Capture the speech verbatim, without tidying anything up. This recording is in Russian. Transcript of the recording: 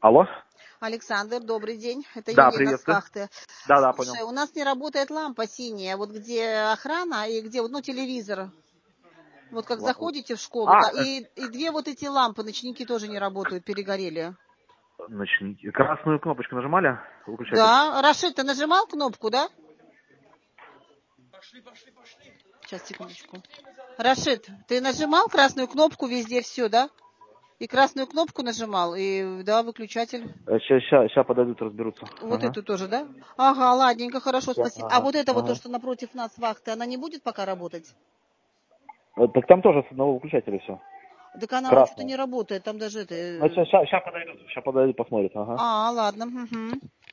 Алло? Александр, добрый день. Это Да, Елена с приветствую. вахты. Да, да, Слушай, понял. у нас не работает лампа синяя, вот где охрана и где вот, ну, телевизор. Вот как Ла- заходите в школу, А, да, э, и, и две вот эти лампы, ночники тоже не работают, перегорели. ночники. Красную кнопочку нажимали? Выключатель. Да, Рашид, ты нажимал кнопку, да? Сейчас, секундочку. Рашид, ты нажимал красную кнопку везде все, да? И красную кнопку нажимал, и, да, выключатель. Сейчас, сейчас, сейчас подойдут, разберутся. Вот Ага. эту тоже, да? Ага, ладненько, хорошо, Ща, спасибо. А ага, вот это вот то, ага. что напротив нас вахты, она не будет пока работать? Э, Так там тоже с одного выключателя все. Так она вот что-то Красная. не работает, там даже это... Ну, э, сейчас, сейчас, подойдут. Сейчас подойдут, посмотрят. Ага. А, ладно. Угу.